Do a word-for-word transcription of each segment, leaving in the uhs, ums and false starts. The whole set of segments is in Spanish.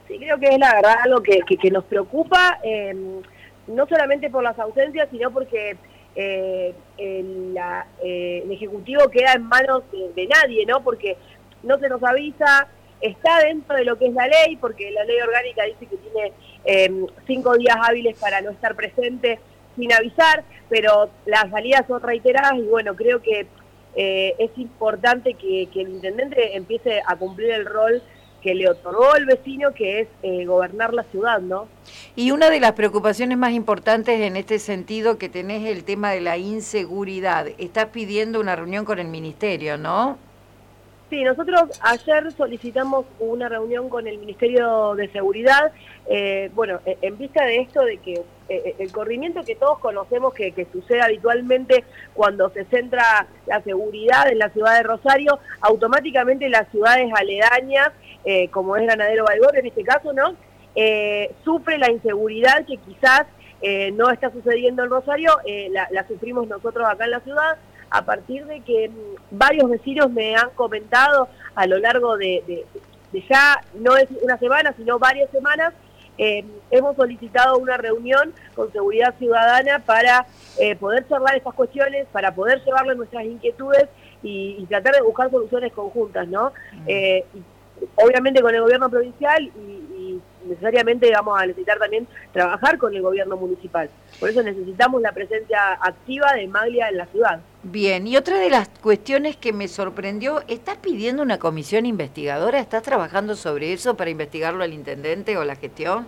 Sí, creo que es la verdad algo que, que, que nos preocupa, eh, no solamente por las ausencias, sino porque eh, el, la, eh, el Ejecutivo queda en manos de, de nadie, ¿no? Porque no se nos avisa, está dentro de lo que es la ley, porque la ley orgánica dice que tiene eh, cinco días hábiles para no estar presente sin avisar, pero las salidas son reiteradas y bueno, creo que eh, es importante que, que el intendente empiece a cumplir el rol que le otorgó el vecino, que es eh, gobernar la ciudad, ¿no? Y una de las preocupaciones más importantes en este sentido que tenés el tema de la inseguridad. Estás pidiendo una reunión con el ministerio, ¿no? Sí, nosotros ayer solicitamos una reunión con el Ministerio de Seguridad, eh, bueno, en vista de esto de que eh, el corrimiento que todos conocemos que, que sucede habitualmente cuando se centra la seguridad en la ciudad de Rosario, automáticamente las ciudades aledañas, eh, como es Granadero Baigorria en este caso, ¿no? Eh, sufre la inseguridad que quizás eh, no está sucediendo en Rosario, eh, la, la sufrimos nosotros acá en la ciudad, a partir de que varios vecinos me han comentado a lo largo de, de, de ya, no es una semana, sino varias semanas, eh, hemos solicitado una reunión con Seguridad Ciudadana para eh, poder charlar estas cuestiones, para poder llevarle nuestras inquietudes y, y tratar de buscar soluciones conjuntas, ¿no? Mm. Eh, y, obviamente con el gobierno provincial y, y necesariamente vamos a necesitar también trabajar con el gobierno municipal. Por eso necesitamos la presencia activa de Maglia en la ciudad. Bien, y otra de las cuestiones que me sorprendió, ¿estás pidiendo una comisión investigadora? ¿Estás trabajando sobre eso para investigarlo al intendente o la gestión?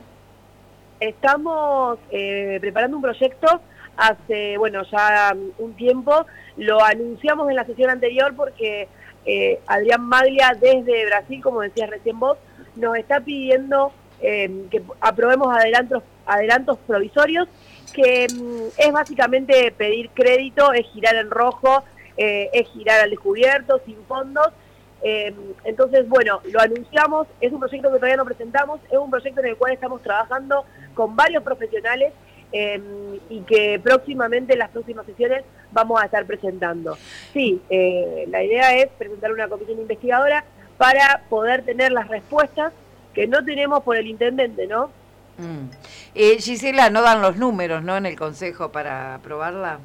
Estamos eh, preparando un proyecto hace, bueno, ya un tiempo, lo anunciamos en la sesión anterior porque eh, Adrián Maglia desde Brasil, como decías recién vos, nos está pidiendo eh, que aprobemos adelantos, adelantos provisorios, que mm, es básicamente pedir crédito, es girar en rojo, eh, es girar al descubierto, sin fondos. Eh, entonces, bueno, lo anunciamos, es un proyecto que todavía no presentamos, es un proyecto en el cual estamos trabajando con varios profesionales eh, y que próximamente, en las próximas sesiones, vamos a estar presentando. Sí, eh, la idea es presentar una comisión investigadora para poder tener las respuestas que no tenemos por el intendente, ¿no? Mm. Eh, Gisela, no dan los números, ¿no?, en el Consejo para aprobarla.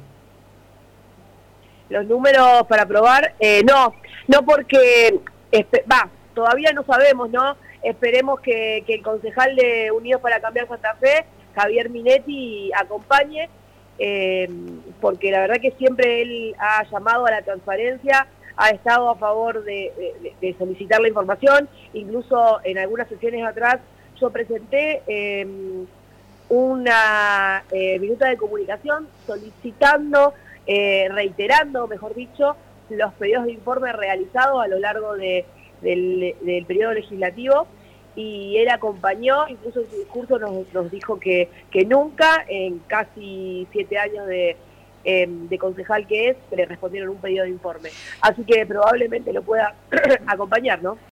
Los números para aprobar, eh, no, no porque, va, todavía no sabemos, ¿no? Esperemos que, que el concejal de Unidos para Cambiar Santa Fe, Javier Minetti, acompañe, eh, porque la verdad que siempre él ha llamado a la transparencia, ha estado a favor de, de, de solicitar la información, incluso en algunas sesiones atrás yo presenté eh, una eh, minuta de comunicación solicitando, eh, reiterando, mejor dicho, los pedidos de informe realizados a lo largo de, del, del periodo legislativo, y él acompañó, incluso en su discurso nos, nos dijo que, que nunca, en casi siete años de, eh, de concejal que es, le respondieron un pedido de informe. Así que probablemente lo pueda acompañar, ¿no?